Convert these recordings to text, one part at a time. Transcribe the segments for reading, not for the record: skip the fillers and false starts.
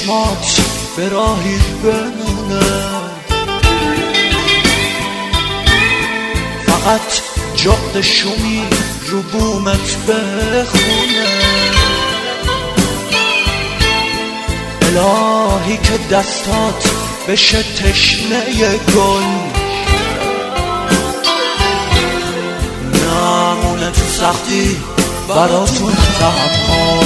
چشمات به راهی بمونه، فقط جغد شومی رو بومت بخونه. الهی که دستات بشه تشنه گل، نمونه تو سختی براتون تحمل.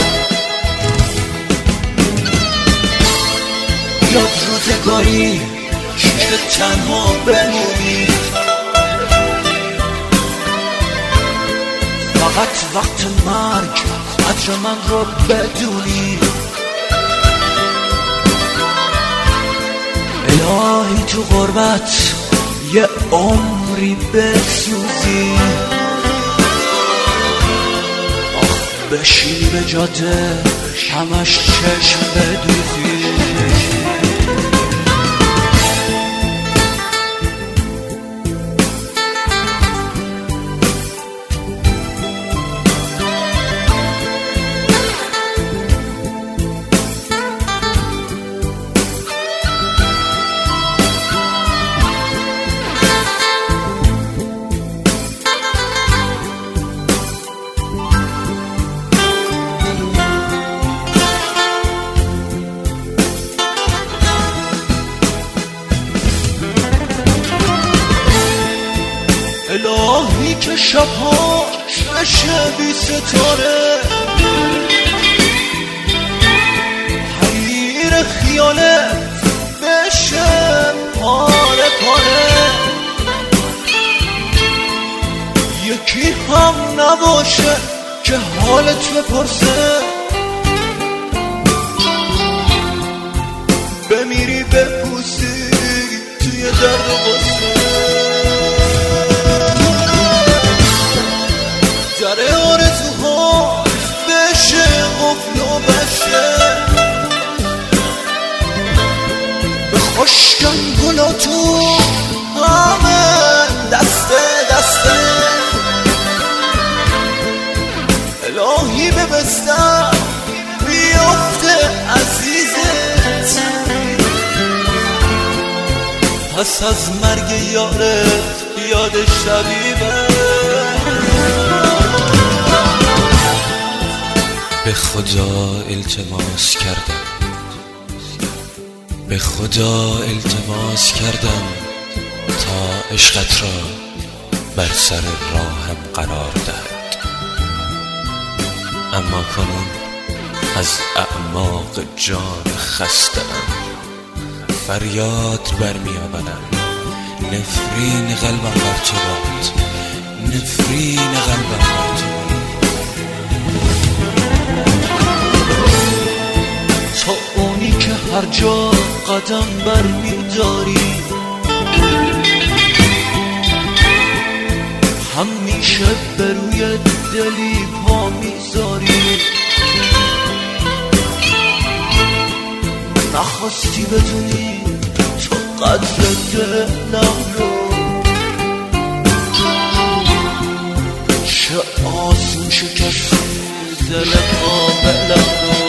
یاد روزگاری که تنها بمونی، فقط وقت مرگ قدر من رو بدونی. الهی تو غربت یه عمری بسوزی، آخ بشینی به جاده همش چشم بدوزی. الهی که شبها بشه بی ستاره، حریر خیالت بشه پاره پاره. یکی هم نباشه که حالت بپرسه، بمیری بپوسی توی درد و غصه. در آرزوها بشه قفل و بشه، به خشکن گلا تو همه دسته دسته. الهی به بستر بیافته عزیزت، پس از مرگ یارت یادش طبیبه. به خدا التماس کردم، به خدا التماس کردم تا عشقت را بر سر راهم قرار دهد، اما کنون از اعماق جان خسته‌ام فریاد برمی آورم. نفرین قلبم بر تو باد، نفرین قلبم بر تو باد. تو اونی که هر جا قدم بر می‌داری، همیشه به روی دلی پا میذاری. نخواستی بدونی تو قدر دلم رو، چه آسون شکستی دل کاملم رو.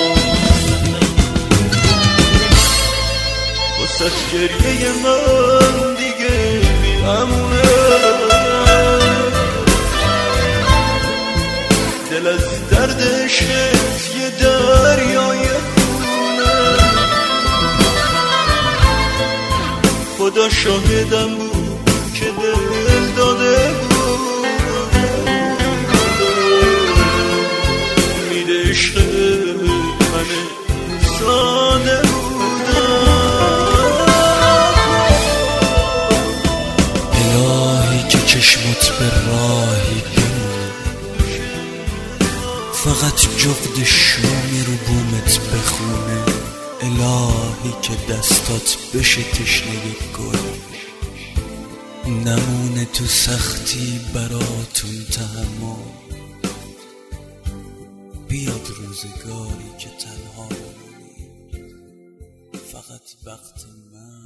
واسه گریه من دیگه بی‌امونه، دل از دردش یه دریای خونه. خدا شاهدم بود که دل داده بود، میده عشق من ساده بودم. الهی که چشمت به راهی بمونه، فقط جغد شومی رو بومت بخونه. الهی که دستات بشه تشنه گل، نمونه تو سختی براتون تحمل. بیاد روزگاری که تنها بمونی، فقط وقت من